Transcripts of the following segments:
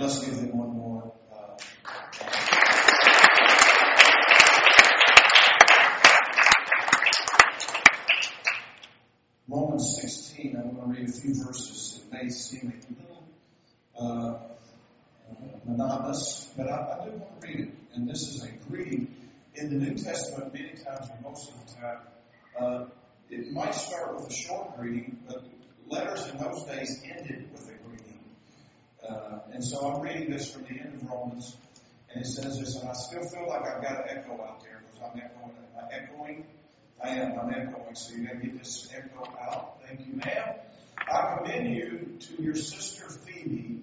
let's give him one more. Romans 16, I'm going to read a few verses. It may seem a little monotonous, but I do want to read it. And this is a greeting. In the New Testament, many times, or most of the time, it might start with a short greeting, but letters in those days ended with a greeting. And so I'm reading this from the end of Romans, and it says this, and I still feel like I've got an echo out there, because I'm echoing. Am I echoing? I am. I'm echoing, so you got to get this echo out. Thank you, ma'am. I commend you to your sister Phoebe,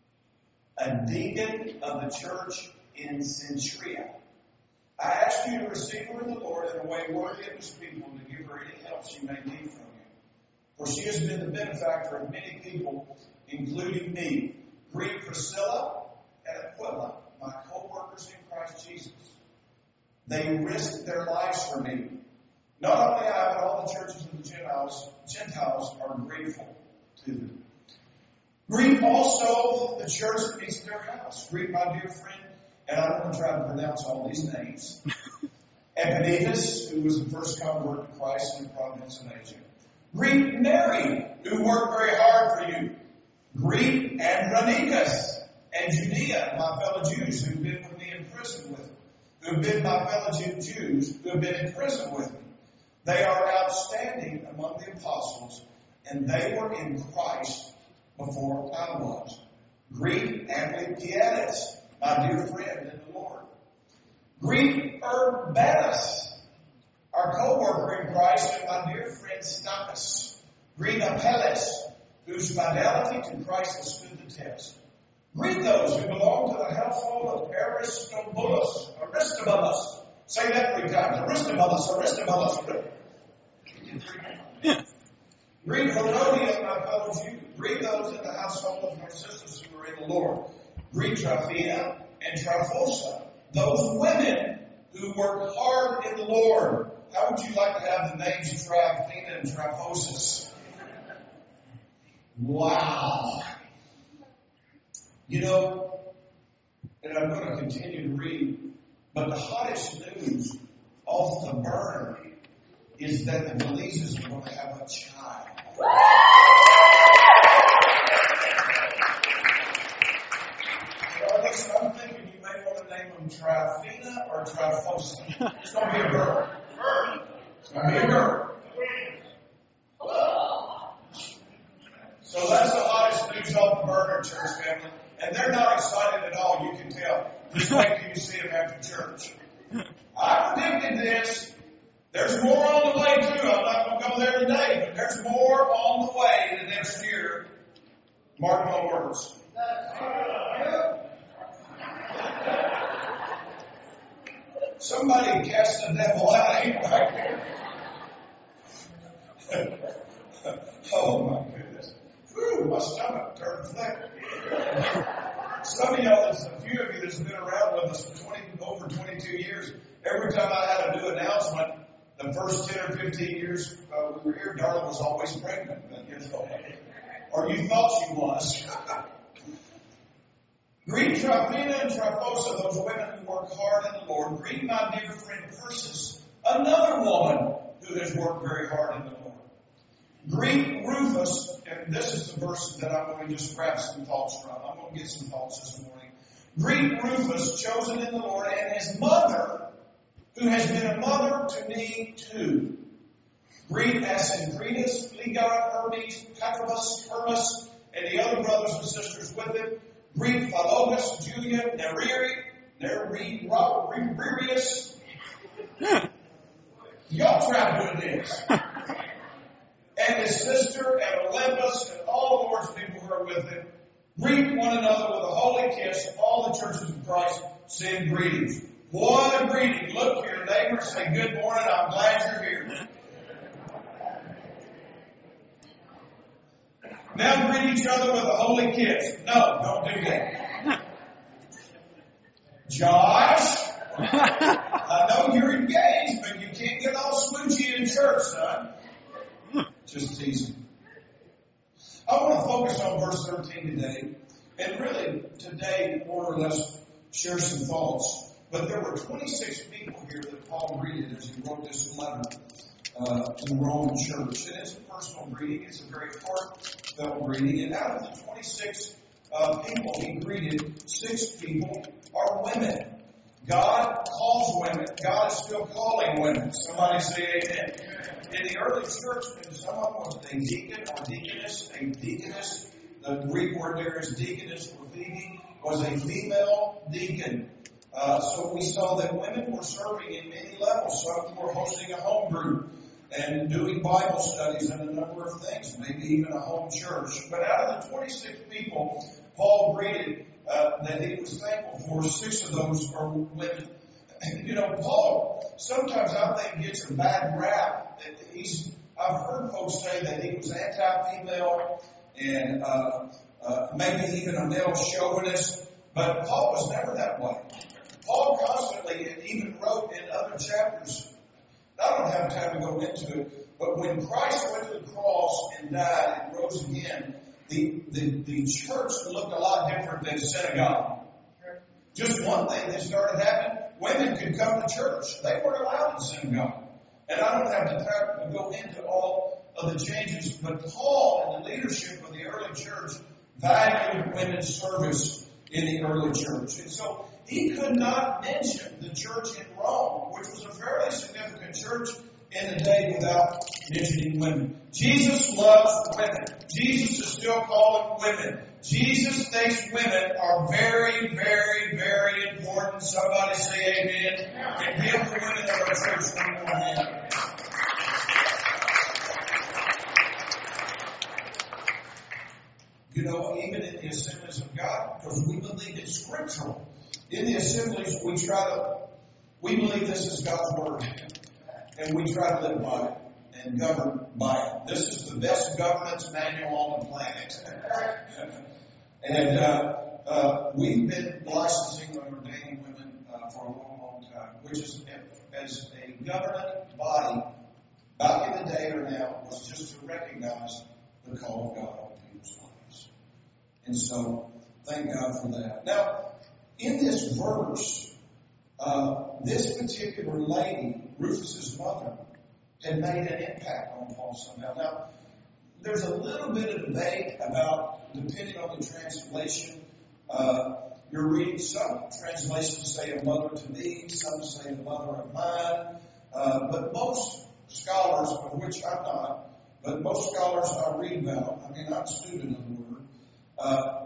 a deacon of the church in Cenchrea. I ask you to receive her in the Lord in a way worthy of his people, and to give her any help she may need from you. For she has been the benefactor of many people, including me. Greet Priscilla and Aquila, my co-workers in Christ Jesus. They risked their lives for me. Not only I, but all the churches of the Gentiles are grateful to them. Greet also the church that meets at their house. Greet my dear friend, and I'm going to try to pronounce all these names. Epaphras, who was the first convert to Christ in the province of Asia. Greet Mary, who worked very hard for you. Greet Andronicus and Judea, my fellow Jews who have been with me in prison with me. Who have been my fellow Jews who have been in prison with me. They are outstanding among the apostles, and they were in Christ before I was. Greet Ampliatus, my dear friend in the Lord. Greet Urbanus, our co-worker in Christ, and my dear friend Stachys. Greet Apelles, whose fidelity to Christ has stood the test. Greet those who belong to the household of Aristobulus. Say that 3 times. Aristobulus. Greet Herodias, my fellow Jew. Greet those in the household of my sisters who are in the Lord. Greet Tryphena and Tryphosa, those women who work hard in the Lord. How would you like to have the names Tryphena and Tryphosa? Wow. You know, and I'm going to continue to read, but the hottest news off the burner is that the Belize's are going to have a child. So I'm thinking you may want to name them Tryphena or Tryphosa. It's going to be a girl. It's going to be a girl. So that's the hottest news off the burner, church family. And they're not excited at all, you can tell. Just wait till you see them after church. I predicted this. There's more on the way, too. I'm not going to go there today, but there's more on the way to next year. Mark my words. Somebody cast the devil out ain't right here. Oh, my goodness. Whew, my stomach turned flat. Some of y'all, a few of you that's been around with us for over 22 years, every time I had a new announcement, the first 10 or 15 years we were here, Darla was always pregnant. Or you thought she was. Greet Tryphena and Tryphosa, those women who work hard in the Lord. Greet my dear friend Persis, another woman who has worked very hard in the Lord. Greet Rufus, and this is the verse that I'm going to just grab some thoughts from. I'm going to get some thoughts this morning. Greet Rufus, chosen in the Lord, and his mother, who has been a mother to me too. Greet Asyncritus, Phlegon, Hermes, Patrobus, Hermas, and the other brothers and sisters with him. Greet Philologus, Julia, Nereus. Y'all try doing this. And his sister, and Olympus, and all the Lord's people who are with him. Greet one another with a holy kiss. All the churches of Christ send greetings. What a greeting. Look to your neighbor, say, good morning, I'm glad you're here. Now greet each other with a holy kiss. No, don't do that. Josh, I know you're engaged, but you can't get all smoochy in church, son. Just teasing. I want to focus on verse 13 today. And really, today, more or less, share some thoughts. But there were 26 people here that Paul greeted as he wrote this letter to the Roman church. And it's a personal greeting. It's a very heartfelt greeting. And out of the 26 people he greeted, 6 people are women. God calls women. God is still calling women. Somebody say amen. In the early church, and someone was a deacon or deaconess. A deaconess, the Greek word there is deaconess or Phoebe, was a female deacon. So we saw that women were serving in many levels. Some were hosting a home group and doing Bible studies and a number of things, maybe even a home church. But out of the 26 people Paul greeted that he was thankful for, 6 of those are women. You know, Paul sometimes I think gets a bad rap. I've heard folks say that he was anti-female and maybe even a male chauvinist, but Paul was never that way. Paul constantly even wrote in other chapters. I don't have time to go into it, but when Christ went to the cross and died and rose again, the church looked a lot different than synagogue. Just one thing that started happening, women could come to church. They weren't allowed in synagogue. And I don't have the time to go into all of the changes, but Paul and the leadership of the early church valued women's service in the early church. And so he could not mention the church in Rome, which was a fairly significant church in the day, without mentioning women. Jesus loves women. Jesus is still calling women. Jesus thinks women are very, very, very important. Somebody say amen. And give the women of our church one more hand. You know, even in the Assemblies of God, because we believe it's scriptural. In the assemblies, we believe this is God's word. And we try to live by it and govern by it. This is the best governance manual on the planet. And we've been licensing and ordaining women for a long, long time, which is, as a government body, back in the day or now, was just to recognize the call of God on people's lives. And so, thank God for that. Now, in this verse, this particular lady, Rufus's mother, had made an impact on Paul somehow. Now, there's a little bit of debate about, depending on the translation, you're reading, some translations say a mother to me, some say a mother of mine, but most scholars, of which I'm not, but most scholars I read about, I mean, I'm a student of the Word,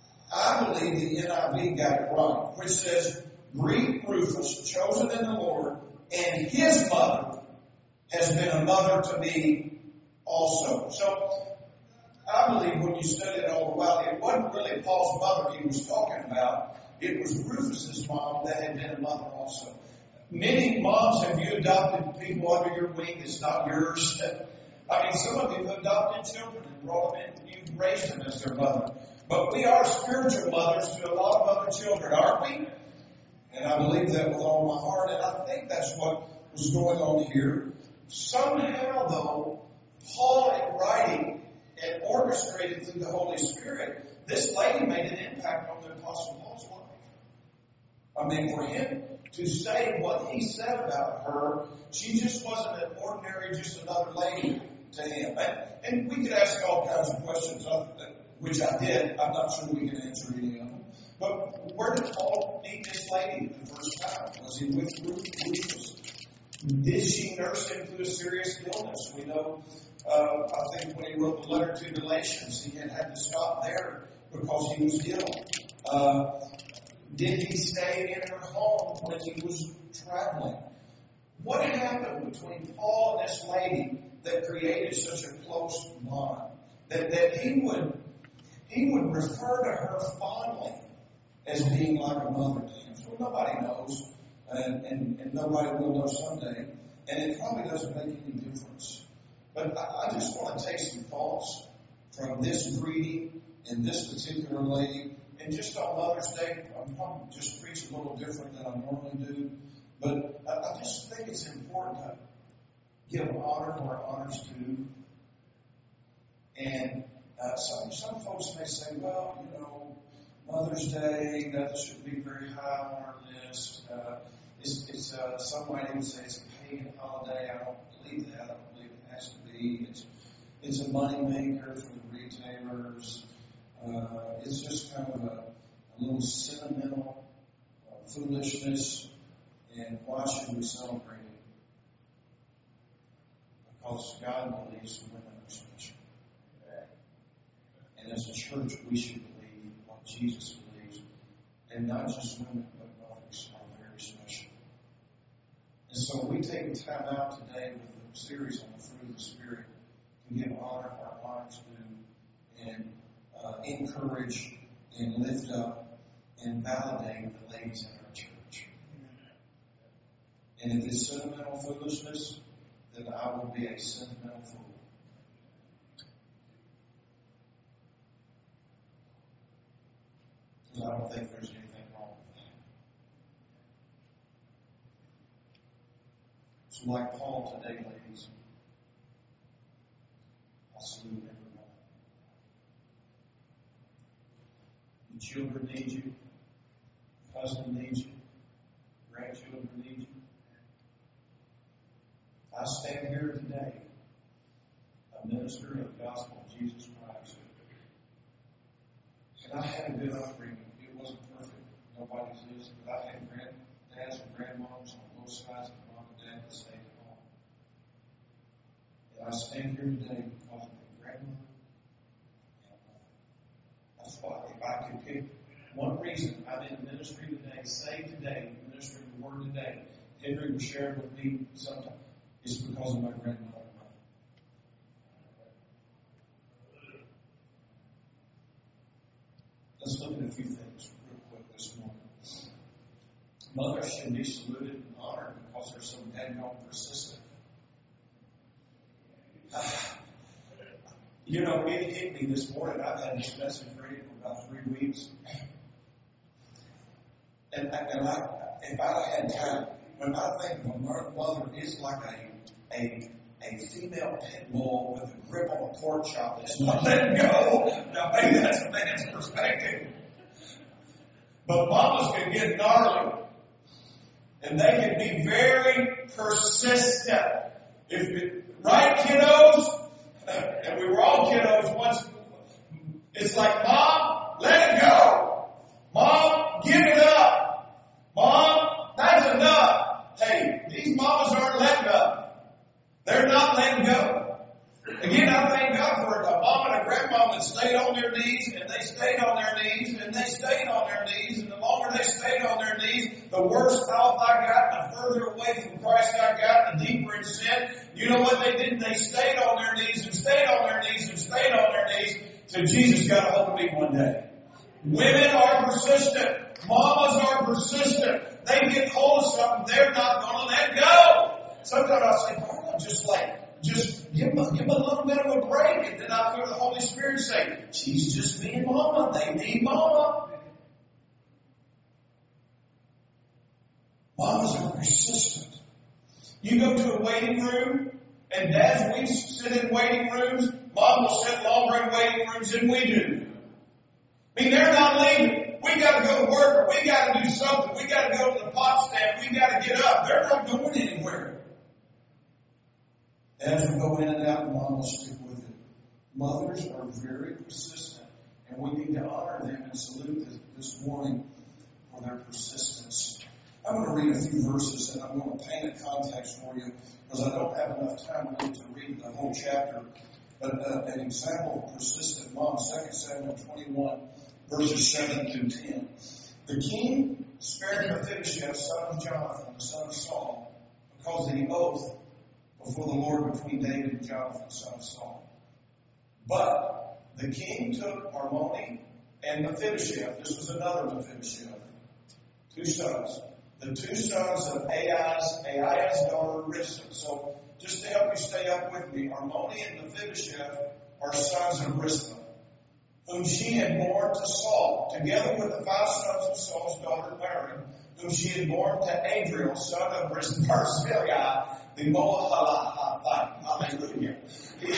I believe the NIV got it right, which says, greet Rufus, chosen in the Lord, and his mother has been a mother to me also. So, I believe when you study it all the while, it wasn't really Paul's mother he was talking about. It was Rufus's mom that had been a mother also. Many moms, have you adopted people under your wing? It's not yours. I mean, some of you have adopted children and brought them in, and you've raised them as their mother. But we are spiritual mothers to a lot of other children, aren't we? And I believe that with all my heart, and I think that's what was going on here. Somehow, though, Paul, in writing and orchestrated through the Holy Spirit, this lady made an impact on the Apostle Paul's life. I mean, for him to say what he said about her, she just wasn't an ordinary, just another lady to him. And we could ask all kinds of questions, which I did. I'm not sure we can answer any of them. But where did Paul meet this lady the first time? Was he with Rufus? Did she nurse him through a serious illness? We know, I think when he wrote the letter to Galatians, he had to stop there because he was ill. Did he stay in her home when he was traveling? What happened between Paul and this lady that created such a close bond? That he would refer to her fondly as being like a mother to him. So nobody knows, and nobody will know someday, and it probably doesn't make any difference. But I just want to take some thoughts from this greeting and this particular lady, and just on Mother's Day, I'm probably just preach a little different than I normally do, but I just think it's important to give honor where honor's due. And some folks may say, well, you know, Mother's Day, that should be very high on our list. Some might even say it's a pagan holiday. I don't believe that. I don't believe it has to be. It's a money maker for the retailers. It's just kind of a little sentimental foolishness. And why should we celebrate it? Because God believes women are special. And as a church, we should believe what Jesus believes. And not just women, but mothers are very special. And so we take the time out today with the series on the fruit of the Spirit to give honor our wives to and encourage and lift up and validate the ladies in our church. And if it's sentimental foolishness, then I will be a sentimental fool. Because I don't think there's anything wrong with that. So like Paul today, ladies, I salute everyone. Your children need you. Your husband needs you. Grandchildren need you. I stand here today, a minister of the gospel of Jesus Christ. And I had a good upbringing. It wasn't perfect. Nobody's is. But I had granddads and grandmoms on both sides of mom and dad that stayed at home. And I stand here today because of my grandmother and mother. That's why if I could pick one reason I'm in ministry today, saved today, ministering the word today, Henry was sharing with me sometime, it's because of my grandmother and mother. Let's look at a few things real quick this morning. Mothers should be saluted and honored because they're so daggone persistent. You know, it hit me this morning. I've had this message ready for about 3 weeks. And if I had time, when I think of a mother, it's like a female pit bull with a grip on a pork chop that's not letting go. Now, maybe that's a man's perspective. But mamas can get gnarly. And they can be very persistent. Right, kiddos? And we were all kiddos once. It's like, Mom, let it go. Mom, give it up. Mom, that's enough. Hey, these mamas aren't letting up. They're not letting go. Again, I thank God for a mom and a grandmom that stayed on their knees, and they stayed on their knees, and they stayed on their knees, and the longer they stayed on their knees, the worse off I got, the further away from Christ I got, the deeper in sin. You know what they did? They stayed on their knees, and stayed on their knees, and stayed on their knees, till Jesus got a hold of me one day. Women are persistent. Mamas are persistent. They get hold of something, they're not going to let go. Sometimes I say, just give them a little bit of a break. And then I feel the Holy Spirit say, she's just being mama. They need mama. Mamas are persistent. You go to a waiting room, and dads, we sit in waiting rooms. Mom will sit longer in waiting rooms than we do. I mean, they're not leaving. We got to go to work, or we got to do something. We got to go to the pot stand. We got to get up. They're not going anywhere. As we go in and out, Mom will stick with it. Mothers are very persistent, and we need to honor them and salute this morning for their persistence. I'm going to read a few verses, and I'm going to paint a context for you, because I don't have enough time really to read the whole chapter. But an example of persistent mom, 2 Samuel 21, verses 7 through 10. The king spared Mephibosheth, son of Jonathan, the son of Saul, because of the oath before the Lord between David and Jonathan, son of Saul. But the king took Harmony and Mephibosheth. This was another Mephibosheth. 2 sons. The 2 sons of Aiah's daughter Rizpah. So just to help you stay up with me, Harmony and Mephibosheth are sons of Rizpah, whom she had borne to Saul, together with the 5 sons of Saul's daughter Mary, whom she had borne to Adriel, son of Barzillai, the Moabite. Hallelujah.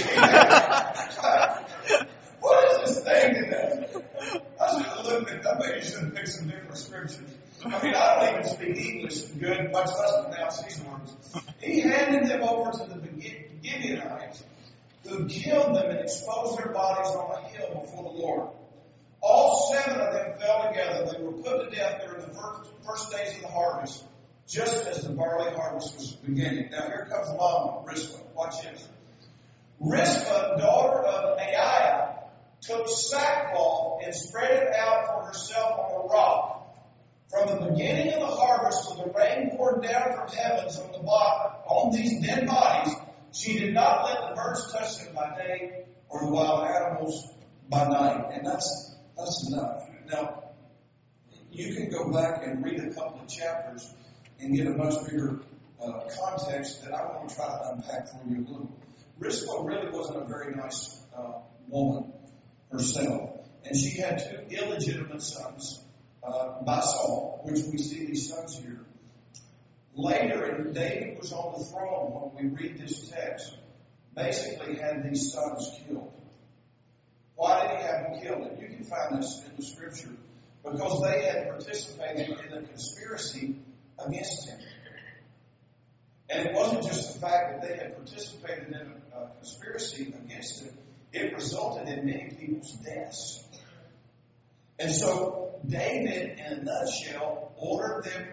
What is this thing today? I should have looked at that. you should have picked some different scriptures. I mean, I don't even speak English good, much less pronounce these words. He handed them over to the Gibeonites, who killed them and exposed their bodies on a hill before the Lord. All 7 of them fell together. They were put to death during the first days of the harvest, just as the barley harvest was beginning. Now here comes Mama, Rizpah. Watch this. Rizpah, daughter of Aiah, took sackcloth and spread it out for herself on a rock. From the beginning of the harvest till the rain poured down from heavens on these dead bodies, she did not let the birds touch them by day or the wild animals by night. And that's enough. Now, you can go back and read a couple of chapters and get a much bigger context that I want to try to unpack for you a little. Rizpah really wasn't a very nice woman herself. And she had 2 illegitimate sons by Saul, which we see these sons here. Later, and David was on the throne when we read this text, basically had these sons killed. Why did he have them killed? And you can find this in the scripture. Because they had participated in a conspiracy against him. And it wasn't just the fact that they had participated in a conspiracy against him. It resulted in many people's deaths. And so David, in a nutshell, ordered them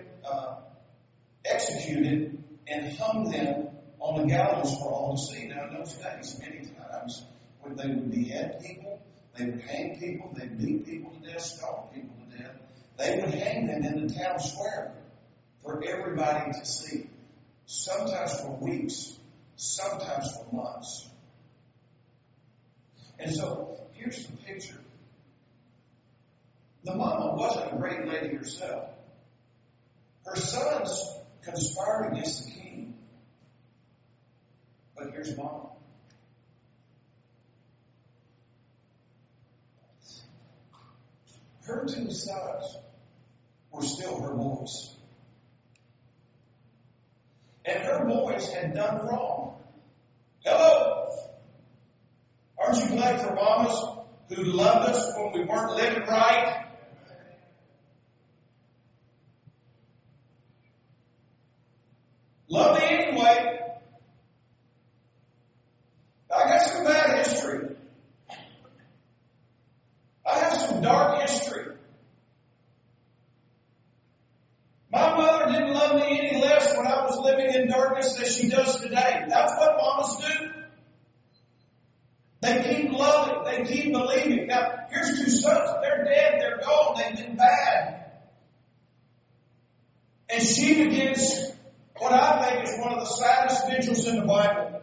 executed and hung them on the gallows for all to see. Now, in those days, many times, when they would behead people, they would hang people, they'd beat people to death, stone people to death. They would hang them in the town square for everybody to see. Sometimes for weeks, sometimes for months. And so, here's the picture. The mama wasn't a great lady herself. Her sons conspired against the king. But here's mama. Her 2 sons were still her boys. And her boys had done wrong. Hello? Aren't you glad for mamas who loved us when we weren't living right? Love me anyway. I got some bad history. I have some dark history. My mother didn't love me any less when I was living in darkness than she does today. That's what mamas do. They keep loving. They keep believing. Now, here's 2 sons. They're dead. They're gone. They've been bad. And she begins what I think is one of the saddest vigils in the Bible.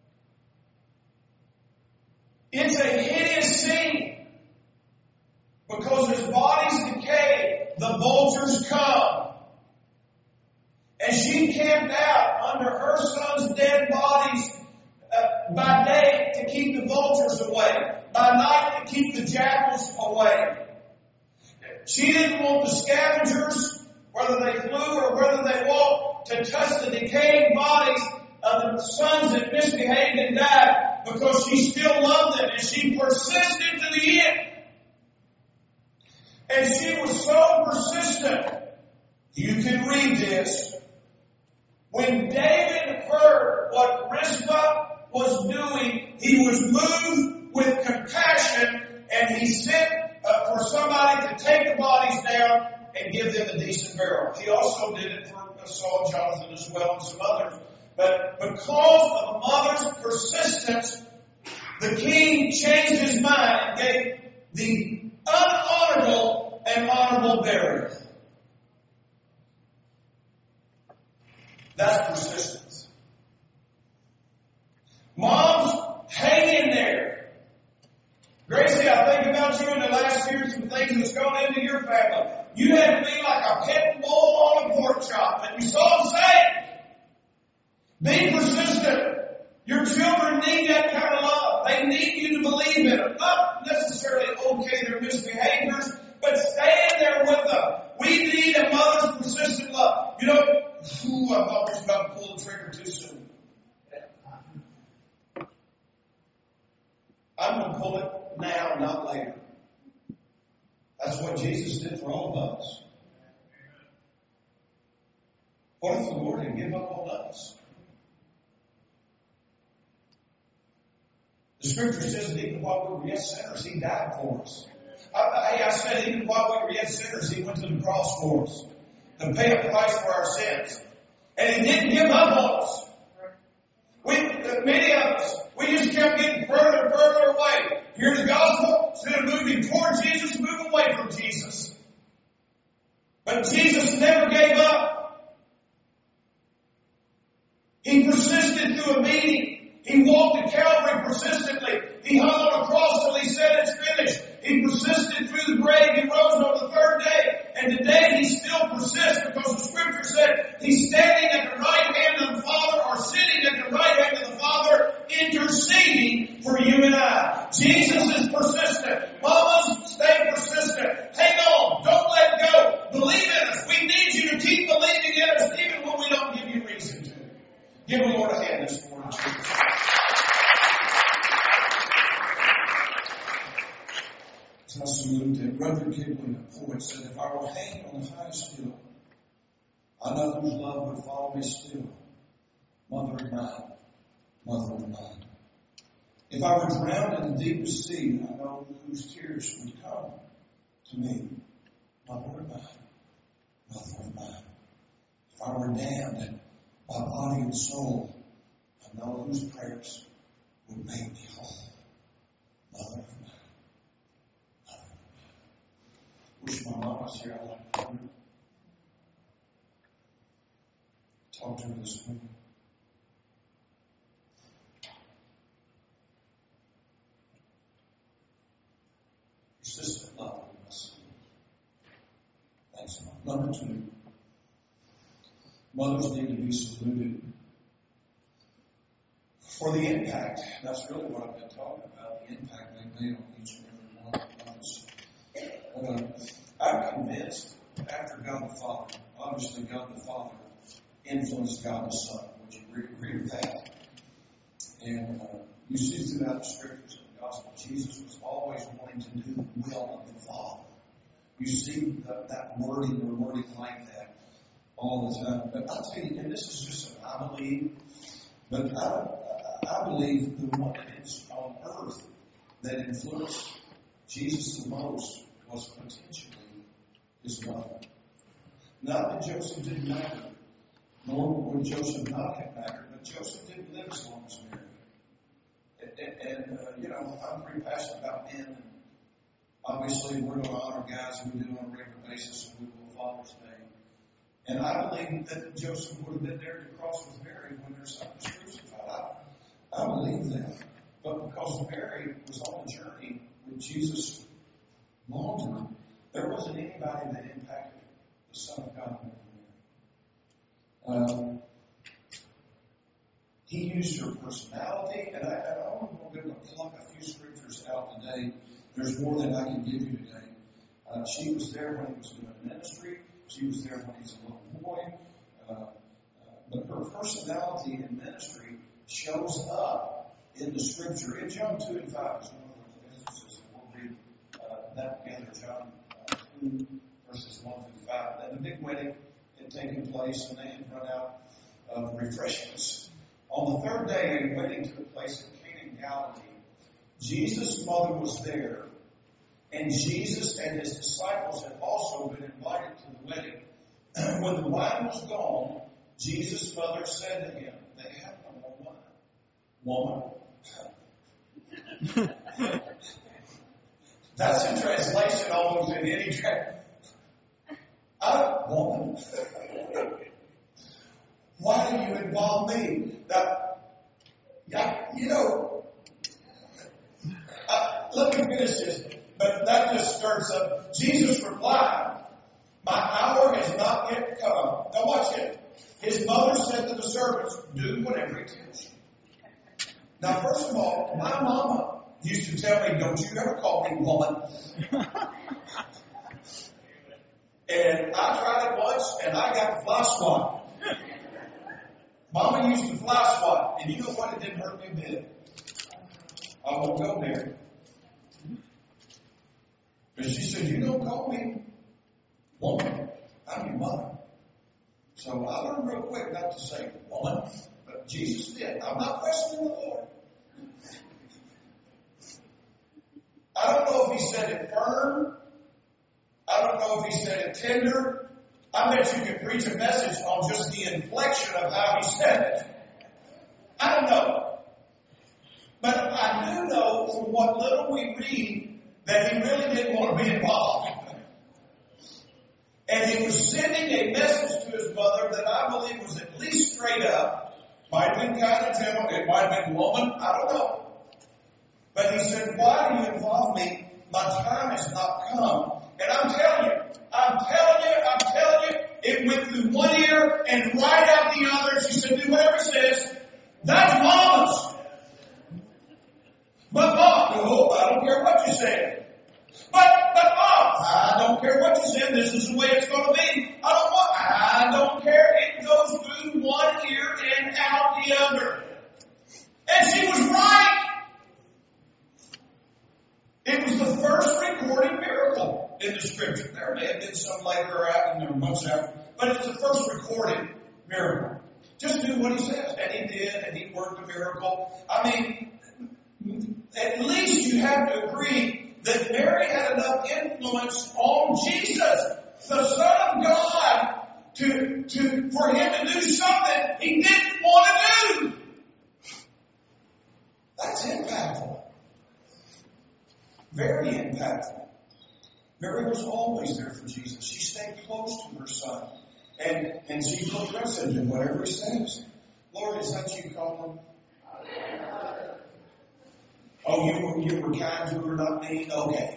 It's a hideous scene because as bodies decay, the vultures come. And she camped out under her son's dead bodies by day to keep the vultures away, by night to keep the jackals away. She didn't want the scavengers, whether they flew or whether they walked, to touch the decaying bodies of the sons that misbehaved and died, because she still loved them and she persisted to the end. And she was so persistent. You can read this. When David heard what Rizpah was doing, he was moved with compassion, and he sent for somebody to take the bodies down and give them a decent burial. He also did it for Saul, Jonathan as well, and some others. But because of the mother's persistence, the king changed his mind and gave the unhonorable and honorable burial. That's persistence. Moms, hang in there. Gracie, I think about you in the last year, some things that's gone into your family. You had to be like a pit bull on a pork chop, and you saw them say, be persistent. Your children need that kind of love. They need you to believe in them. Not necessarily okay their misbehaviors, but stay in there with them. We need a mother's persistent love. You know, I'm always about to pull the trigger too soon. I'm going to pull it now, not later. That's what Jesus did for all of us. What if the Lord had given up on us? The Scripture says that even while we were yet sinners, He died for us. I said even while we were yet sinners, He went to the cross for us to pay a price for our sins. And He didn't give up on us. Many of us, we just kept getting further and further away. Hear the gospel, instead of moving toward Jesus, move away from Jesus. But Jesus never gave up. He persisted through a meeting. He walked to Calvary persistently. He hung on a cross till He said it's finished. He persisted through the grave. He rose on the third day. And today He still persists because the Scripture said He's standing at the right hand of the Father, or sitting at the right hand of the Father, interceding for you and I. Jesus is persistent. Mamas, stay persistent. Hang on. Don't let go. Believe in us. We need you to keep believing in us even when we don't give you reason to. Give the Lord a hand this morning, Jesus. I salute that Rudyard Kipling, a poet, said, if I were hanged on the highest hill, I know whose love would follow me still. Mother of mine, mother of mine. If I were drowned in the deepest sea, I know whose tears would come to me. Mother of mine, mother of mine. If I were damned by body and soul, I know whose prayers would make me whole. Mother of mine. Wish my mom was here. I'd like to talk to her this morning. Persistent love we must see. Thanks, Mom. Number 2, mothers need to be saluted for the impact. That's really what I've been talking about, the impact they made on each and every one of us. I'm convinced after God the Father, obviously God the Father influenced God the Son. Would you agree with that? And you see throughout the Scriptures and the Gospel, Jesus was always wanting to do the will of the Father. You see that wording or wording like that all the time. But I'll tell you, and this is just an I believe, but I believe the one that is on earth that influenced Jesus the most was potentially His mother. Not that Joseph didn't matter, nor would Joseph not have mattered, but Joseph didn't live as long as Mary. And I'm pretty passionate about men. And obviously, we're going to honor guys who we do on a regular basis, and we will Father's Day. And I believe that Joseph would have been there to cross with Mary when her son was crucified. I believe that. But because Mary was on the journey with Jesus longer, there wasn't anybody that impacted the Son of God more than Mary. He used her personality, and I only want to be able to pluck a few scriptures out today. There's more than I can give you today. She was there when He was doing ministry. She was there when He was a little boy. But her personality in ministry shows up in the Scripture. In John 2 and 5 is one of those instances, and we'll read that together. John 2, verses 1 through 5. And the big wedding had taken place, and they had run out of refreshments. On the third day, a wedding took place in Cana in Galilee. Jesus' mother was there, and Jesus and His disciples had also been invited to the wedding. When the wine was gone, Jesus' mother said to Him, "They have no more wine." Woman. That's in translation almost in any translation. Woman. Why do you involve me? Let me finish this. But that just stirs up. Jesus replied, "My hour has not yet come." Now watch it. His mother said to the servants, "Do whatever He tells you." Now, first of all, my mama used to tell me, "Don't you ever call me woman." And I tried it once, and I got fly swat. Mama used to fly swat, and you know what? It didn't hurt me a bit. I won't go there. But she said, you don't call me woman. I'm your mother. So I learned real quick not to say woman, but Jesus did. I'm not questioning the Lord. I don't know if he said it firm. I don't know if he said it tender. I bet you could preach a message on just the inflection of how he said it. I don't know. But I do know from what little we read that he really didn't want to be involved. And he was sending a message to his mother that I believe was at least straight up. Might have been kind of gentle. It might have been woman. I don't know. But he said, why do you involve me? My time has not come. And I'm telling you, it went through one ear and right out the other. She said, do whatever it says. That's mama's. But mom, no, I don't care what you said. But mom, I don't care what you said. This is the way it's going to be. I don't care. It goes through one ear and out the other. And she was right. It was the first recorded miracle in the scripture. There may have been some later out and there were much after, but it's the first recorded miracle. Just do what he says. And he did, and he worked a miracle. I mean, at least you have to agree that Mary had enough influence on Jesus, the Son of God, for him to do something he didn't want to do. That's impactful. Very impactful. Mary was always there for Jesus. She stayed close to her son. And she progressed in whatever he says. Lord, is that you calling? Oh, you were kind to her, not me? Okay.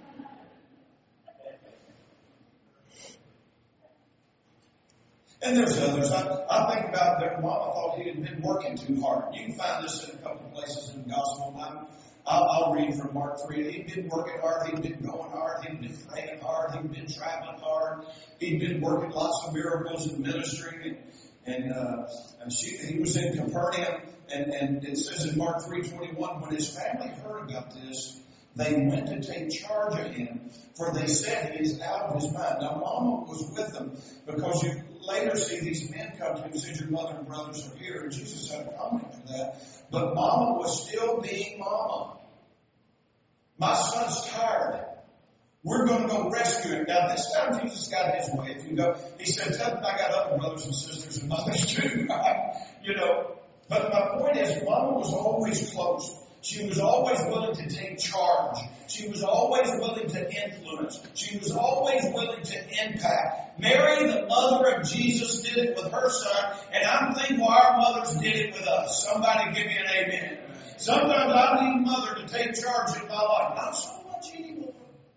And there's others. I think about their mama thought he had been working too hard. You can find this in a couple of places in the Gospel. I'll read from Mark 3. He'd been working hard. He'd been going hard. He'd been praying hard. He'd been traveling hard. He'd been working lots of miracles and ministering. And he was in Capernaum. And it says in Mark 3:21, when his family heard about this, they went to take charge of him, for they said he is out of his mind. Now, Mama was with them, because you later see these men come to him and say, your mother and brothers are here. And Jesus had a comment for that. But Mama was still being Mama. My son's tired. We're going to go rescue him. Now, this time Jesus got his way. If you go, he said, tell them I got other brothers and sisters and mothers too. But my point is, Mama was always close. She was always willing to take charge. She was always willing to influence. She was always willing to impact. Mary, the mother of Jesus, did it with her son, and I'm thankful our mothers did it with us. Somebody give me an amen. Sometimes I need a mother to take charge in my life. Not so much anymore.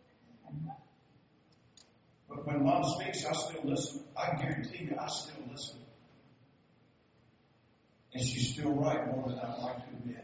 But when Mom speaks, I still listen. I guarantee you, I still listen. And she's still right more than I'd like to admit.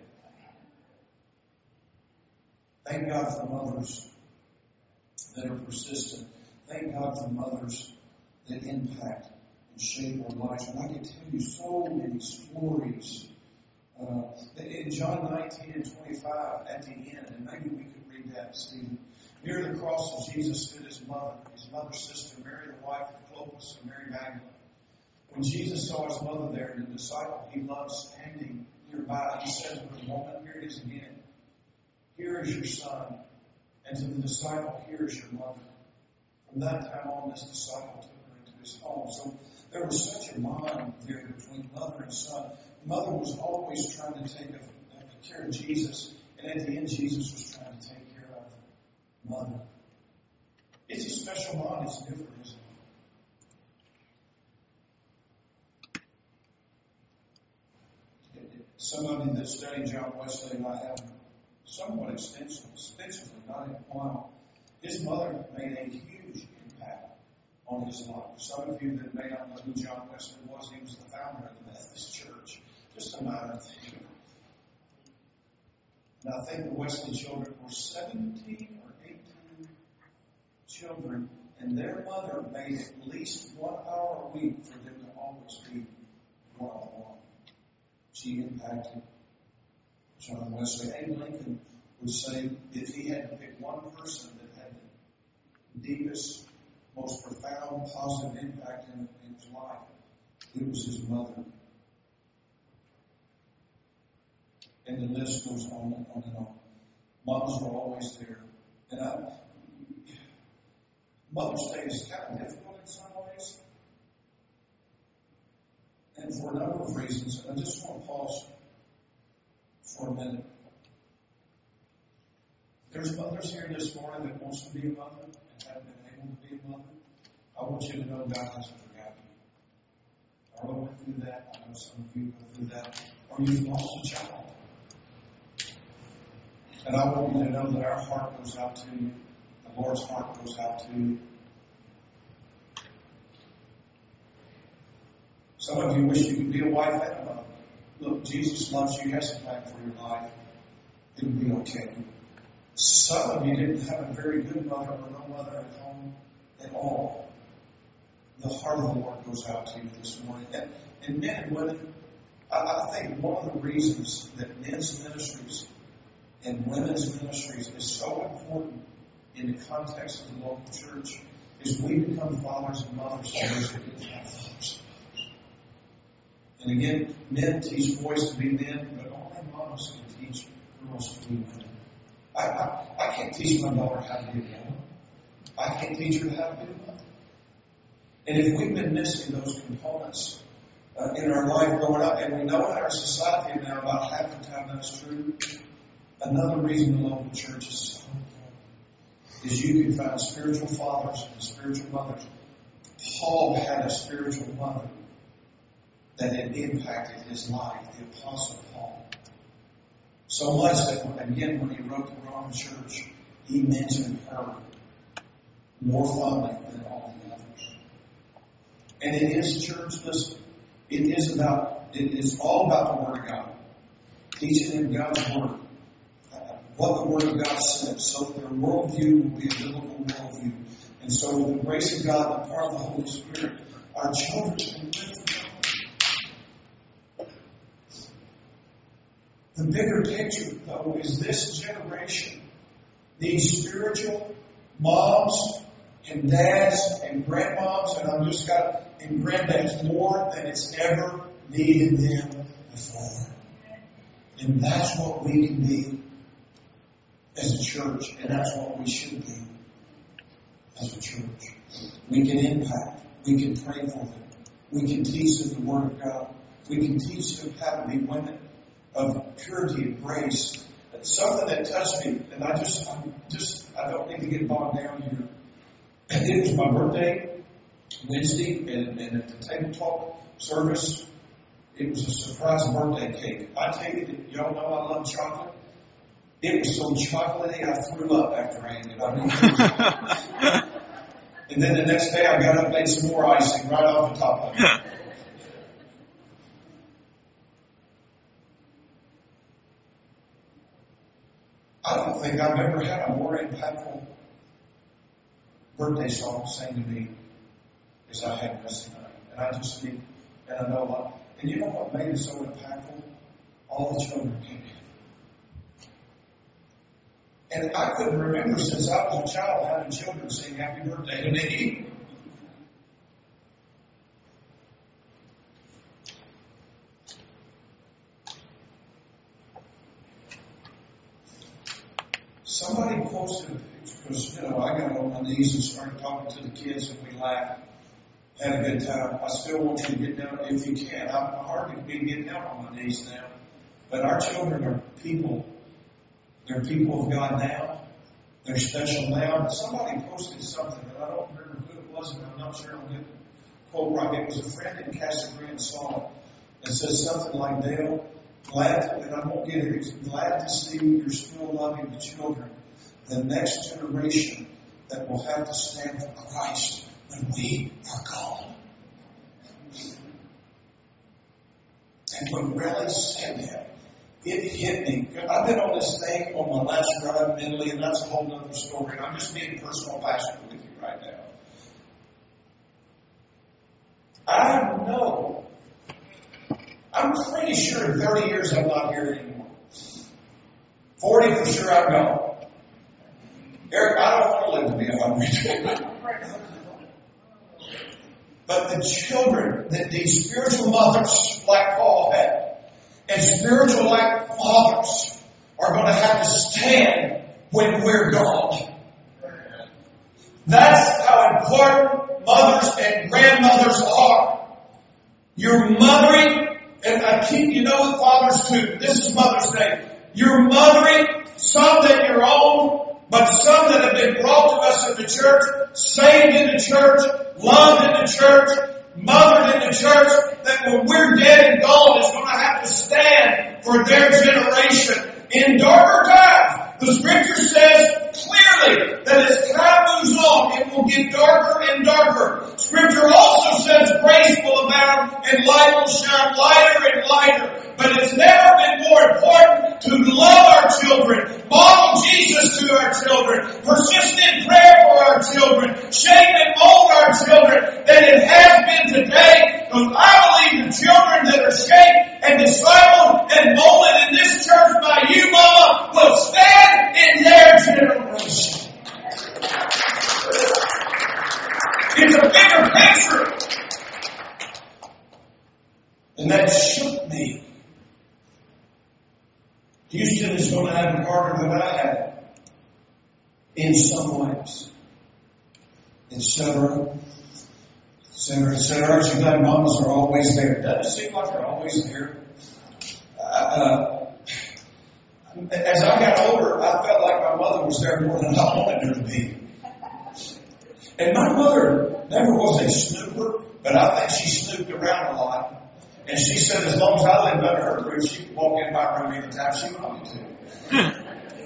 Thank God for mothers that are persistent. Thank God for mothers that impact and shape our lives. And I can tell you so many stories. In John 19:25, at the end, and maybe we could read that, Stephen. Near the cross of Jesus stood his mother's sister, Mary, the wife of Clopas, and Mary Magdalene. When Jesus saw his mother there and the disciple he loved standing nearby, he said to her, woman, here it is again. Here is your son. And to the disciple, here is your mother. From that time on, this disciple took her into his home. So there was such a bond there between mother and son. Mother was always trying to take care of Jesus. And at the end, Jesus was trying to take care of mother. It's a special bond. It's different, isn't it? Somebody that studied John Wesley and I have somewhat extensively, not in a while. His mother made a huge impact on his life. Some of you that may not know who John Wesley was, he was the founder of the Methodist Church. Just a minor thing. And I think the Wesley children were 17 or 18 children, and their mother made at least 1 hour a week for them to always be one-on-one. She impacted John Wesley. Abe Lincoln would say if he had to pick one person that had deepest, most profound, positive impact in his life. It was his mother. And the list goes on and on and on. Moms were always there. And Mother's Day is kind of difficult in some ways. And for a number of reasons. And I just want to pause for a minute. There's mothers here this morning that wants to be a mother and haven't been able to be a mother. I want you to know God hasn't forgotten you. Arlo went through that. I know some of you go through that. Or you've lost a child. And I want you to know that our heart goes out to you. The Lord's heart goes out to you. Some of you wish you could be a wife and a mother. Look, Jesus loves you. He has a plan for your life. It'll be okay. Some of you didn't have a very good mother or no mother at home at all. The heart of the Lord goes out to you this morning. And men and women, I think one of the reasons that men's ministries and women's ministries is so important in the context of the local church is we become fathers and mothers to those who didn't have fathers. And again, men teach boys to be men, but only moms can teach girls to be women. I can't teach my daughter how to be a woman. I can't teach her how to be a mother. And if we've been missing those components in our life growing up, and we know in our society now about half the time that's true, another reason the local church is so important is you can find spiritual fathers and spiritual mothers. Paul had a spiritual mother that had impacted his life, the Apostle Paul. So much that, again, when he wrote the Roman church, he mentioned her more fondly than all the others. And it is, church, listen, it is all about the Word of God. Teaching them God's Word. What the Word of God says, so that their worldview will be a biblical worldview. And so with the grace of God and the power of the Holy Spirit, our children can live for God. The bigger picture, though, is this generation needs spiritual moms and dads and grandmoms, and granddads more than it's ever needed them before. And that's what we can be as a church, and that's what we should be as a church. We can impact. We can pray for them. We can teach them the Word of God. We can teach them how to be women of purity and grace. It's something that touched me, and I don't need to get bogged down here. It was my birthday Wednesday, and at the table talk service, it was a surprise birthday cake. I tell you, y'all know I love chocolate. It was so chocolatey, I threw up after I ate it. And then the next day, I got up and made some more icing right off the top of it. I don't think I've ever had a more impactful birthday song sang to me as I had this night. And I just think, and I know a lot. And you know what made it so impactful? All the children came in. And I couldn't remember since I was a child having children sing happy birthday to me. Somebody posted a picture, because, I got on my knees and started talking to the kids, and we laughed, had a good time. I still want you to get down, if you can. I'm hardly getting down on my knees now. But our children are people. They're people of God now. They're special now. But somebody posted something, and I don't remember who it was, and I'm not sure I'll get the quote right. It was a friend in Casa Grande saw it. It says something like, Dale, and I won't get it, glad to see you're still loving the children, the next generation that will have to stand for Christ when we are gone. And when Relly said that, it hit me. I've been on this thing on my last drive mentally, and that's a whole other story. I'm just being personal pastor with you right now. I know. I'm pretty sure in 30 years I'm not here anymore. 40 for sure I'm gone. Eric, I don't want to live to be God we do. But the children, that these spiritual mothers like Paul had, and spiritual like fathers are going to have to stand when we're gone. That's how important mothers and grandmothers are. You're mothering, and I keep, you know what fathers do. This is Mother's Day. You're mothering some that you're own, but some that have been brought to us in the church, saved in the church, loved in the church, mothered in the church, that when we're dead and gone is going to have to stand for their generation in darker times. The scripture says clearly that as time moves on, it will get darker and darker. Scripture also says grace will abound and light will shine lighter and lighter. But it's never been more important to love our children, model Jesus to our children, persist in prayer for our children, shape and mold our children than it has been today. Because I believe the children that are shaped and discipled and molded in this church by you, Mama, will stand in their generation. It's a bigger picture. And that shook me. Houston is going to have it harder than I had in some ways. Etc. Etc. Etc. Aren't you glad mamas are always there? Doesn't it seem like they're always there? As I got older, I felt like my mother was there more than I wanted her to be. And my mother never was a snooper, but I think she snooped around a lot. And she said as long as I lived under her roof, she could walk in my room anytime she wanted to.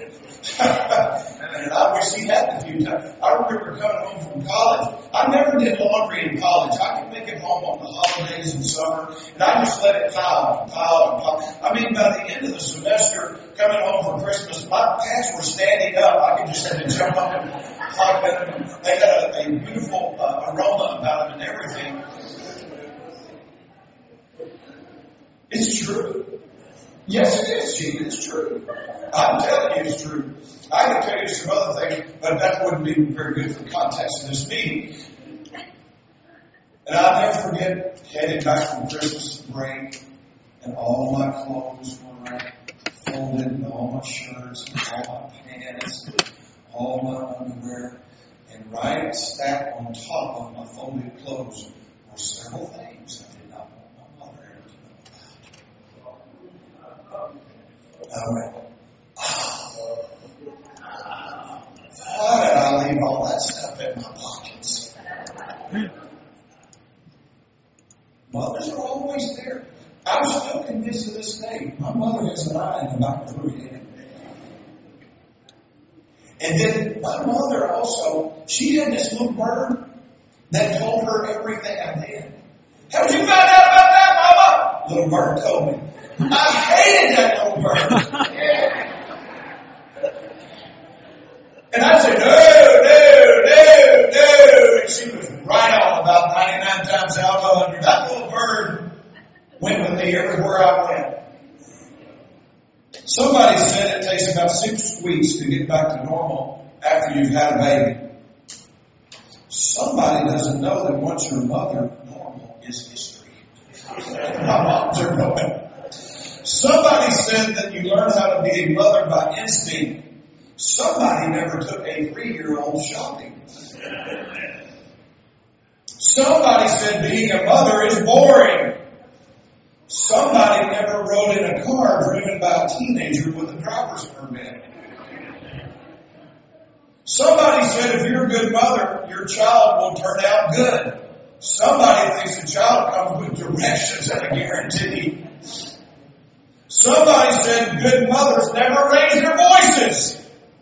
And I wish she had a few times. I remember coming home from college. I never did laundry in college. I could make it home on the holidays and summer, and I just let it pile and pile and pile. I mean, by the end of the semester, coming home for Christmas, my pants were standing up. I could just have to jump up and hug them. They had a beautiful aroma about them and everything. It's true. Yes, it is, Gene. It's true. I'm telling you it's true. I can tell you some other things, but that wouldn't be very good for the context of this meeting. And I'll never forget heading back from Christmas break, and all my clothes were folded, and all my shirts, and all my pants, and all my underwear, and right stacked on top of my folded clothes were several things I did not want my mother ever to know about. I went, why did I leave all that stuff in my pockets? Mothers are always there. I'm still convinced to this day, my mother has an eye in the back of her head. And then my mother also, she had this little bird that told her everything I did. How did you find out about that, Mama? Little bird told me. I hated that little bird. And I said, no. And she was right on about 99 times out of 100. That little bird went with me everywhere I went. Somebody said it takes about 6 weeks to get back to normal after you've had a baby. Somebody doesn't know that once you're a mother, normal is history. My moms are going. Somebody said that you learn how to be a mother by instinct. Somebody never took a 3-year-old shopping. Somebody said being a mother is boring. Somebody never rode in a car driven by a teenager with a driver's permit. Somebody said if you're a good mother, your child will turn out good. Somebody thinks the child comes with directions and a guarantee. Somebody said good mothers never raise their voices.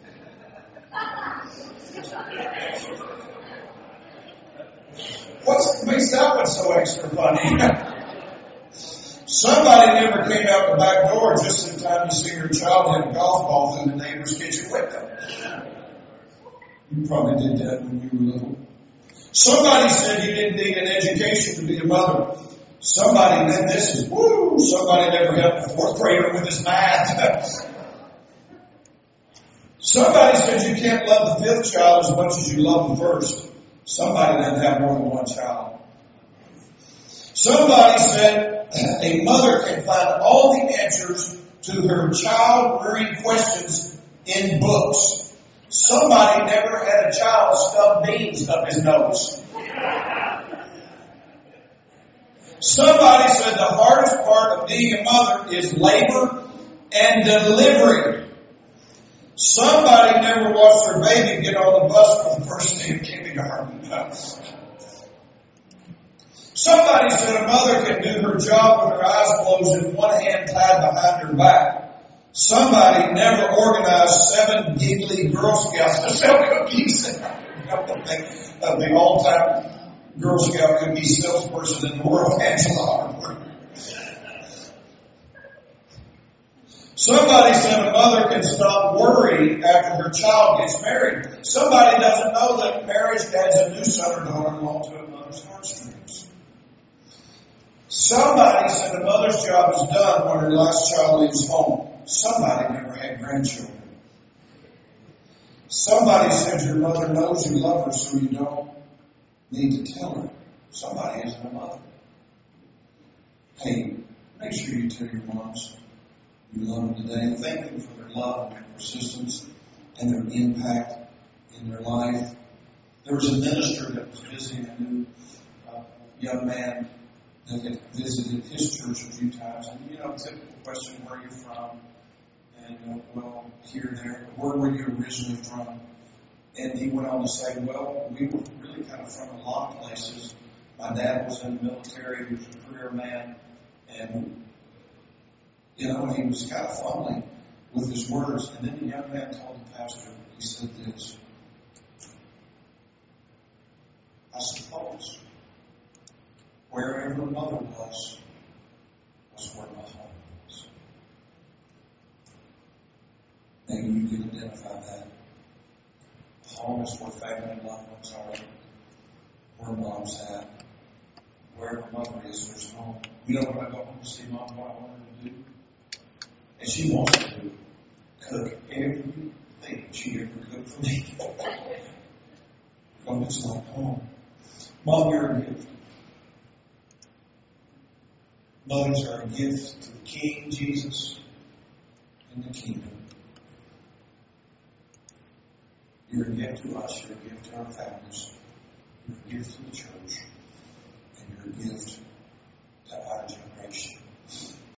What makes that one so extra funny? Somebody never came out the back door just in time to see your child hit a golf ball through the neighbor's kitchen window. You probably did that when you were little. Somebody said you didn't need an education to be a mother. Somebody, then this is, somebody never helped a 4th grader with his math. Somebody says you can't love the fifth child as much as you love the first. Somebody doesn't have more than one child. Somebody said a mother can find all the answers to her child-rearing questions in books. Somebody never had a child stuff beans up his nose. Somebody said the hardest part of being a mother is labor and delivery. Somebody never watched their baby get on the bus for the first day of kindergarten. Somebody said a mother can do her job with her eyes closed and one hand tied behind her back. Somebody never organized 7 giggly Girl Scouts to sell cookies. The all-time Girl Scout cookie salesperson in the world, Angela Harper. Somebody said a mother can stop worrying after her child gets married. Somebody doesn't know that marriage adds a new son or daughter-in-law to a mother's heartstrings. Somebody said a mother's job is done when her last child leaves home. Somebody never had grandchildren. Somebody said your mother knows you love her, so you don't need to tell her. Somebody isn't a mother. Hey, make sure you tell your moms you love them today, and thank them for their love and their persistence and their impact in their life. There was a minister that was visiting a new young man that had visited his church a few times. And, typical question, where are you from? And, well, here, there. Where were you originally from? And he went on to say, well, we were really kind of from a lot of places. My dad was in the military. He was a career man. And, he was kind of fumbling with his words. And then the young man told the pastor, he said this: I suppose wherever mother was where my home was. Maybe you can identify that. Home is where family and loved ones are, where mom's at. Wherever mother is, there's home. When I go home to see mom, what I want her to do? And she wants to do cook everything she ever cooked for me. But it's like home. Mom, you're a gift. Mothers are a gift to the King, Jesus, and the kingdom. You're a gift to us. You're a gift to our families. You're a gift to the church. And you're a gift